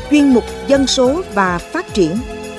chuyên mục Dân số và phát triển.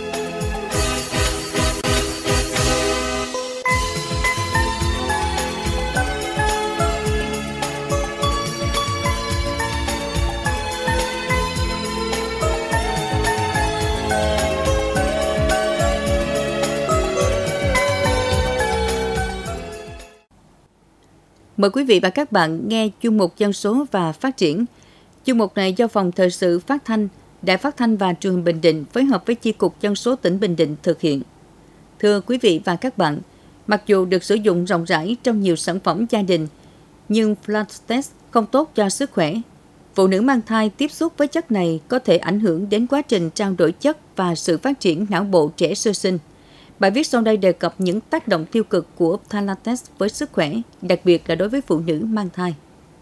Mời quý vị và các bạn nghe chuyên mục Dân số và phát triển. Chuyên mục này do Phòng Thời sự Phát thanh, Đài Phát thanh và Truyền hình Bình Định phối hợp với Chi cục Dân số tỉnh Bình Định thực hiện. Thưa quý vị và các bạn, mặc dù được sử dụng rộng rãi trong nhiều sản phẩm gia đình, nhưng blood test không tốt cho sức khỏe. Phụ nữ mang thai tiếp xúc với chất này có thể ảnh hưởng đến quá trình trao đổi chất và sự phát triển não bộ trẻ sơ sinh. Bài viết sau đây đề cập những tác động tiêu cực của Thalates với sức khỏe, đặc biệt là đối với phụ nữ mang thai.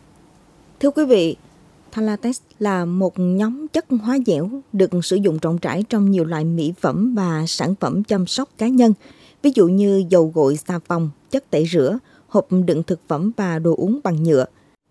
Thưa quý vị, Thalates là một nhóm chất hóa dẻo được sử dụng rộng rãi trong nhiều loại mỹ phẩm và sản phẩm chăm sóc cá nhân, ví dụ như dầu gội, xà phòng, chất tẩy rửa, hộp đựng thực phẩm và đồ uống bằng nhựa.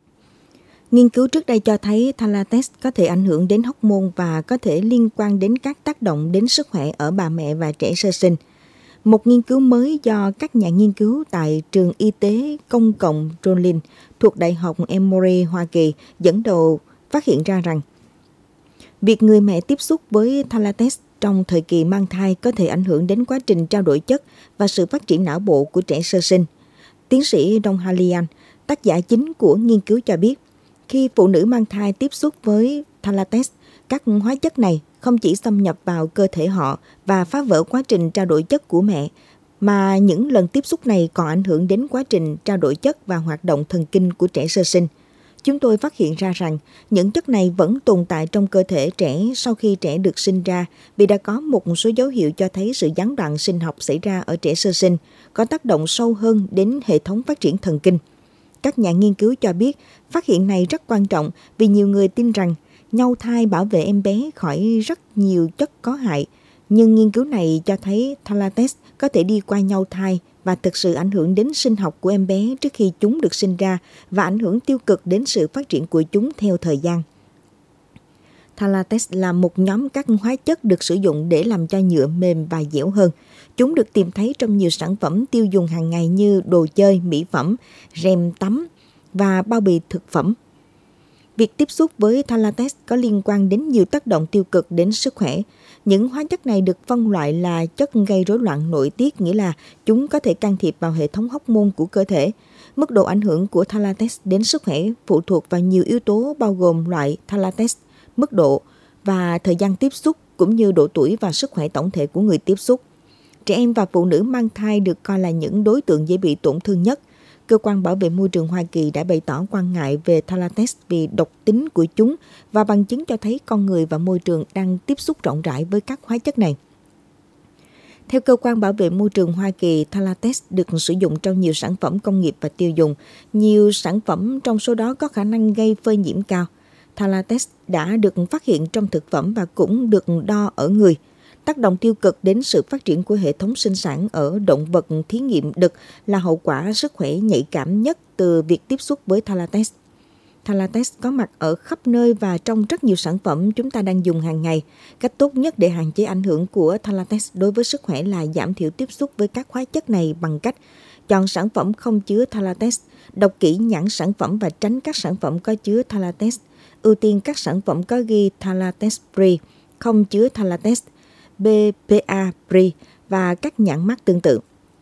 Nghiên cứu trước đây cho thấy Thalates có thể ảnh hưởng đến hormone và có thể liên quan đến các tác động đến sức khỏe ở bà mẹ và trẻ sơ sinh. Một nghiên cứu mới do các nhà nghiên cứu tại trường y tế công cộng Rollins thuộc Đại học Emory, Hoa Kỳ dẫn đầu phát hiện ra rằng việc người mẹ tiếp xúc với Thalates trong thời kỳ mang thai có thể ảnh hưởng đến quá trình trao đổi chất và sự phát triển não bộ của trẻ sơ sinh. Tiến sĩ Don Halian, tác giả chính của nghiên cứu cho biết, khi phụ nữ mang thai tiếp xúc với Thalates, các hóa chất này không chỉ xâm nhập vào cơ thể họ và phá vỡ quá trình trao đổi chất của mẹ, mà những lần tiếp xúc này còn ảnh hưởng đến quá trình trao đổi chất và hoạt động thần kinh của trẻ sơ sinh. Chúng tôi phát hiện ra rằng những chất này vẫn tồn tại trong cơ thể trẻ sau khi trẻ được sinh ra vì đã có một số dấu hiệu cho thấy sự gián đoạn sinh học xảy ra ở trẻ sơ sinh, có tác động sâu hơn đến hệ thống phát triển thần kinh. Các nhà nghiên cứu cho biết phát hiện này rất quan trọng vì nhiều người tin rằng nhau thai bảo vệ em bé khỏi rất nhiều chất có hại, nhưng nghiên cứu này cho thấy Thalates có thể đi qua nhau thai và thực sự ảnh hưởng đến sinh học của em bé trước khi chúng được sinh ra và ảnh hưởng tiêu cực đến sự phát triển của chúng theo thời gian. Thalates là một nhóm các hóa chất được sử dụng để làm cho nhựa mềm và dẻo hơn. Chúng được tìm thấy trong nhiều sản phẩm tiêu dùng hàng ngày như đồ chơi, mỹ phẩm, rèm tắm và bao bì thực phẩm. Việc tiếp xúc với Thalates có liên quan đến nhiều tác động tiêu cực đến sức khỏe. Những hóa chất này được phân loại là chất gây rối loạn nội tiết, nghĩa là chúng có thể can thiệp vào hệ thống hormone của cơ thể. Mức độ ảnh hưởng của Thalates đến sức khỏe phụ thuộc vào nhiều yếu tố bao gồm loại Thalates, mức độ và thời gian tiếp xúc cũng như độ tuổi và sức khỏe tổng thể của người tiếp xúc. Trẻ em và phụ nữ mang thai được coi là những đối tượng dễ bị tổn thương nhất. Cơ quan Bảo vệ Môi trường Hoa Kỳ đã bày tỏ quan ngại về Thalates vì độc tính của chúng và bằng chứng cho thấy con người và môi trường đang tiếp xúc rộng rãi với các hóa chất này. Theo Cơ quan Bảo vệ Môi trường Hoa Kỳ, Thalates được sử dụng trong nhiều sản phẩm công nghiệp và tiêu dùng. Nhiều sản phẩm trong số đó có khả năng gây phơi nhiễm cao. Thalates đã được phát hiện trong thực phẩm và cũng được đo ở người. Tác động tiêu cực đến sự phát triển của hệ thống sinh sản ở động vật thí nghiệm đực là hậu quả sức khỏe nhạy cảm nhất từ việc tiếp xúc với Thalates. Thalates có mặt ở khắp nơi và trong rất nhiều sản phẩm chúng ta đang dùng hàng ngày. Cách tốt nhất để hạn chế ảnh hưởng của Thalates đối với sức khỏe là giảm thiểu tiếp xúc với các hóa chất này bằng cách chọn sản phẩm không chứa Thalates, đọc kỹ nhãn sản phẩm và tránh các sản phẩm có chứa Thalates. Ưu tiên các sản phẩm có ghi Thalates Free, không chứa Thalates, BPA Free và các nhãn mác tương tự.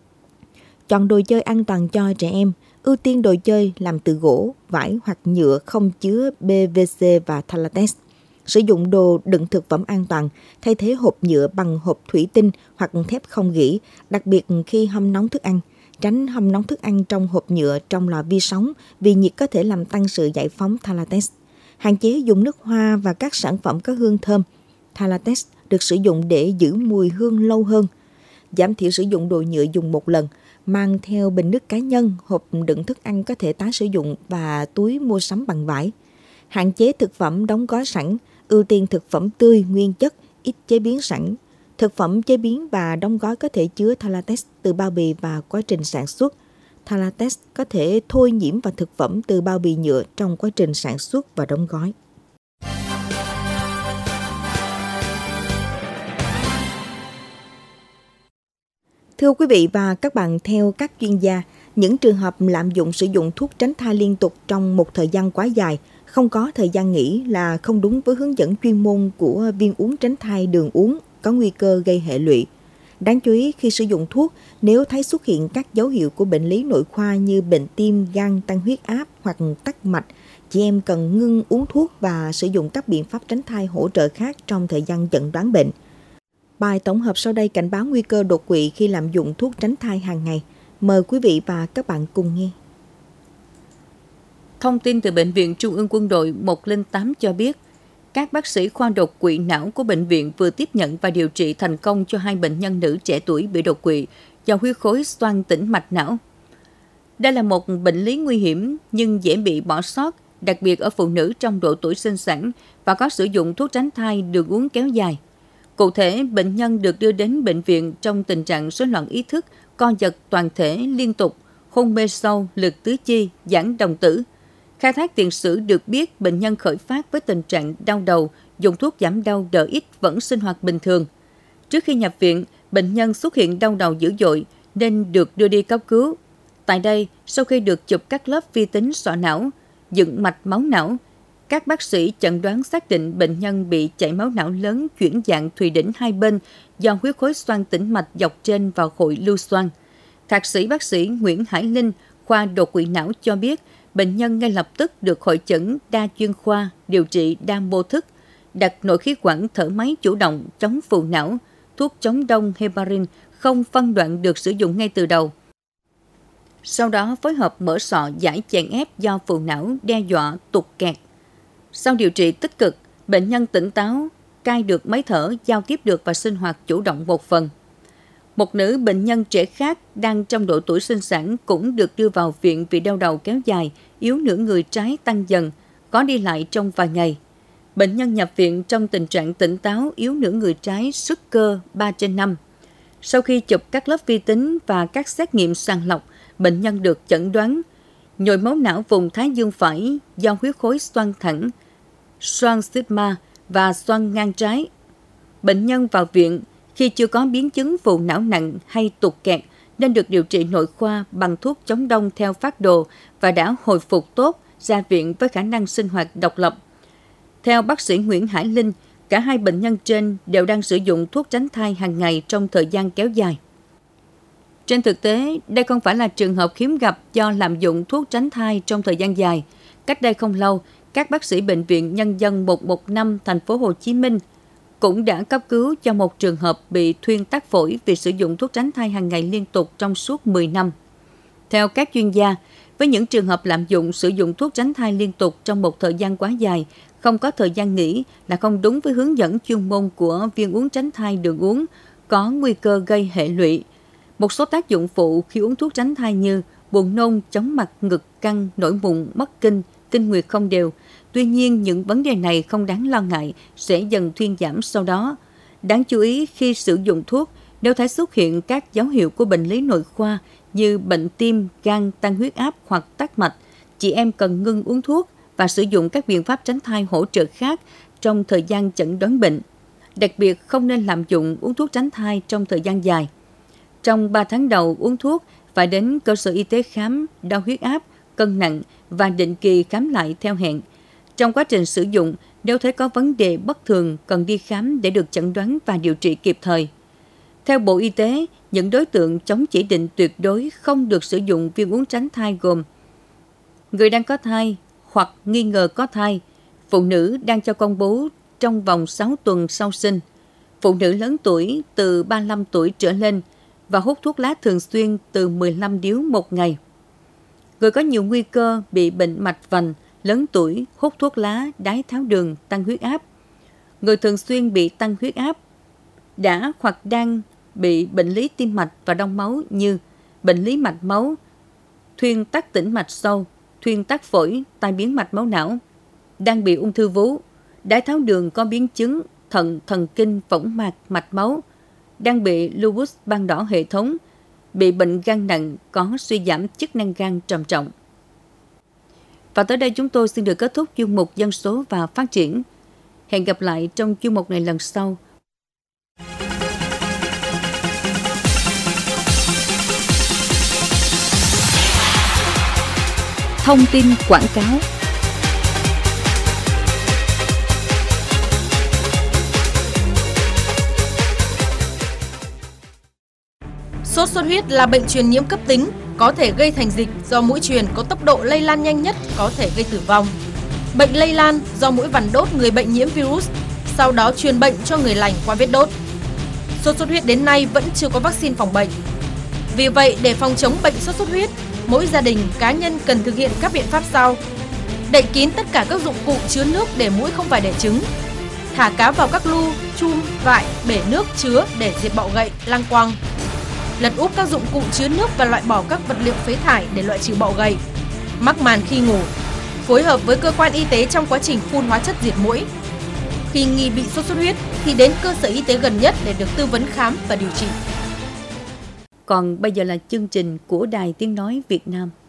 Chọn đồ chơi an toàn cho trẻ em. Ưu tiên đồ chơi làm từ gỗ, vải hoặc nhựa không chứa PVC và Thalates. Sử dụng đồ đựng thực phẩm an toàn, thay thế hộp nhựa bằng hộp thủy tinh hoặc thép không gỉ, đặc biệt khi hâm nóng thức ăn. Tránh hâm nóng thức ăn trong hộp nhựa trong lò vi sóng vì nhiệt có thể làm tăng sự giải phóng Thalates. Hạn chế dùng nước hoa và các sản phẩm có hương thơm. Thalates được sử dụng để giữ mùi hương lâu hơn. Giảm thiểu sử dụng đồ nhựa dùng một lần. Mang theo bình nước cá nhân, hộp đựng thức ăn có thể tái sử dụng và túi mua sắm bằng vải. Hạn chế thực phẩm đóng gói sẵn. Ưu tiên thực phẩm tươi, nguyên chất, ít chế biến sẵn. Thực phẩm chế biến và đóng gói có thể chứa Thalates từ bao bì và quá trình sản xuất. Thalates có thể thôi nhiễm vào thực phẩm từ bao bì nhựa trong quá trình sản xuất và đóng gói. Thưa quý vị và các bạn, theo các chuyên gia, những trường hợp lạm dụng sử dụng thuốc tránh thai liên tục trong một thời gian quá dài, không có thời gian nghỉ là không đúng với hướng dẫn chuyên môn của viên uống tránh thai đường uống, có nguy cơ gây hệ lụy. Đáng chú ý, khi sử dụng thuốc, nếu thấy xuất hiện các dấu hiệu của bệnh lý nội khoa như bệnh tim, gan, tăng huyết áp hoặc tắc mạch, chị em cần ngưng uống thuốc và sử dụng các biện pháp tránh thai hỗ trợ khác trong thời gian chẩn đoán bệnh. Bài tổng hợp sau đây cảnh báo nguy cơ đột quỵ khi lạm dụng thuốc tránh thai hàng ngày. Mời quý vị và các bạn cùng nghe. Thông tin từ Bệnh viện Trung ương Quân đội 108 cho biết, các bác sĩ khoa đột quỵ não của bệnh viện vừa tiếp nhận và điều trị thành công cho 2 bệnh nhân nữ trẻ tuổi bị đột quỵ do huyết khối xoang tĩnh mạch não. Đây là một bệnh lý nguy hiểm nhưng dễ bị bỏ sót, đặc biệt ở phụ nữ trong độ tuổi sinh sản và có sử dụng thuốc tránh thai đường uống kéo dài. Cụ thể, bệnh nhân được đưa đến bệnh viện trong tình trạng rối loạn ý thức, co giật toàn thể liên tục, hôn mê sâu, liệt tứ chi, giãn đồng tử. Khai thác tiền sử được biết bệnh nhân khởi phát với tình trạng đau đầu, dùng thuốc giảm đau đỡ ít vẫn sinh hoạt bình thường. Trước khi nhập viện, bệnh nhân xuất hiện đau đầu dữ dội nên được đưa đi cấp cứu. Tại đây, sau khi được chụp các lớp vi tính sọ não, dựng mạch máu não, các bác sĩ chẩn đoán xác định bệnh nhân bị chảy máu não lớn chuyển dạng thùy đỉnh hai bên do huyết khối xoang tĩnh mạch dọc trên và hội lưu xoang. Thạc sĩ bác sĩ Nguyễn Hải Linh, khoa đột quỵ não cho biết, bệnh nhân ngay lập tức được hội chẩn đa chuyên khoa, điều trị đa mô thức, đặt nội khí quản thở máy chủ động chống phù não, thuốc chống đông heparin không phân đoạn được sử dụng ngay từ đầu. Sau đó phối hợp mở sọ giải chèn ép do phù não đe dọa tụt kẹt. Sau điều trị tích cực, bệnh nhân tỉnh táo, cai được máy thở, giao tiếp được và sinh hoạt chủ động một phần. Một nữ bệnh nhân trẻ khác đang trong độ tuổi sinh sản cũng được đưa vào viện vì đau đầu kéo dài, yếu nửa người trái tăng dần, có đi lại trong vài ngày. Bệnh nhân nhập viện trong tình trạng tỉnh táo, yếu nửa người trái, sức cơ 3/5. Sau khi chụp các lớp vi tính và các xét nghiệm sàng lọc, bệnh nhân được chẩn đoán nhồi máu não vùng thái dương phải do huyết khối xoang thẳng, xoang sigma và xoang ngang trái. Bệnh nhân vào viện khi chưa có biến chứng phù não nặng hay tụt kẹt nên được điều trị nội khoa bằng thuốc chống đông theo phác đồ và đã hồi phục tốt, ra viện với khả năng sinh hoạt độc lập. Theo bác sĩ Nguyễn Hải Linh, cả 2 bệnh nhân trên đều đang sử dụng thuốc tránh thai hàng ngày trong thời gian kéo dài. Trên thực tế, đây không phải là trường hợp hiếm gặp do lạm dụng thuốc tránh thai trong thời gian dài. Cách đây không lâu, các bác sĩ Bệnh viện Nhân dân 115 thành phố Hồ Chí Minh cũng đã cấp cứu cho một trường hợp bị thuyên tắc phổi vì sử dụng thuốc tránh thai hàng ngày liên tục trong suốt 10 năm. Theo các chuyên gia, với những trường hợp lạm dụng sử dụng thuốc tránh thai liên tục trong một thời gian quá dài, không có thời gian nghỉ là không đúng với hướng dẫn chuyên môn của viên uống tránh thai đường uống, có nguy cơ gây hệ lụy. Một số tác dụng phụ khi uống thuốc tránh thai như buồn nôn, chóng mặt, ngực căng, nổi mụn, mất kinh, kinh nguyệt không đều. Tuy nhiên, những vấn đề này không đáng lo ngại, sẽ dần thuyên giảm sau đó. Đáng chú ý khi sử dụng thuốc, nếu thấy xuất hiện các dấu hiệu của bệnh lý nội khoa như bệnh tim, gan, tăng huyết áp hoặc tắc mạch, chị em cần ngưng uống thuốc và sử dụng các biện pháp tránh thai hỗ trợ khác trong thời gian chẩn đoán bệnh. Đặc biệt, không nên lạm dụng uống thuốc tránh thai trong thời gian dài. Trong 3 tháng đầu uống thuốc, phải đến cơ sở y tế khám, đo huyết áp, cân nặng và định kỳ khám lại theo hẹn. Trong quá trình sử dụng, nếu thấy có vấn đề bất thường, cần đi khám để được chẩn đoán và điều trị kịp thời. Theo Bộ Y tế, những đối tượng chống chỉ định tuyệt đối không được sử dụng viên uống tránh thai gồm người đang có thai hoặc nghi ngờ có thai, phụ nữ đang cho con bú trong vòng 6 tuần sau sinh, phụ nữ lớn tuổi từ 35 tuổi trở lên và hút thuốc lá thường xuyên từ 15 điếu một ngày. Người có nhiều nguy cơ bị bệnh mạch vành, lớn tuổi, hút thuốc lá, đái tháo đường, tăng huyết áp. Người thường xuyên bị tăng huyết áp, đã hoặc đang bị bệnh lý tim mạch và đông máu như bệnh lý mạch máu, thuyên tắc tĩnh mạch sâu, thuyên tắc phổi, tai biến mạch máu não, đang bị ung thư vú, đái tháo đường có biến chứng thận, thần kinh, võng mạc, mạch máu, đang bị lupus ban đỏ hệ thống, bị bệnh gan nặng, có suy giảm chức năng gan trầm trọng. Và tới đây chúng tôi xin được kết thúc chuyên mục Dân số và Phát triển. Hẹn gặp lại trong chuyên mục này lần sau. Thông tin quảng cáo. Sốt xuất huyết là bệnh truyền nhiễm cấp tính, có thể gây thành dịch do muỗi truyền có tốc độ lây lan nhanh nhất, có thể gây tử vong. Bệnh lây lan do muỗi vằn đốt người bệnh nhiễm virus, sau đó truyền bệnh cho người lành qua vết đốt. Sốt xuất huyết đến nay vẫn chưa có vaccine phòng bệnh. Vì vậy, để phòng chống bệnh sốt xuất huyết, mỗi gia đình, cá nhân cần thực hiện các biện pháp sau. Đậy kín tất cả các dụng cụ chứa nước để muỗi không phải đẻ trứng. Thả cá vào các lu, chum, vại, bể nước chứa để diệt bọ gậy, lăng quăng. Lật úp các dụng cụ chứa nước và loại bỏ các vật liệu phế thải để loại trừ bọ gậy. Mắc màn khi ngủ. Phối hợp với cơ quan y tế trong quá trình phun hóa chất diệt muỗi. Khi nghi bị sốt xuất huyết thì đến cơ sở y tế gần nhất để được tư vấn khám và điều trị. Còn bây giờ là chương trình của Đài Tiếng Nói Việt Nam.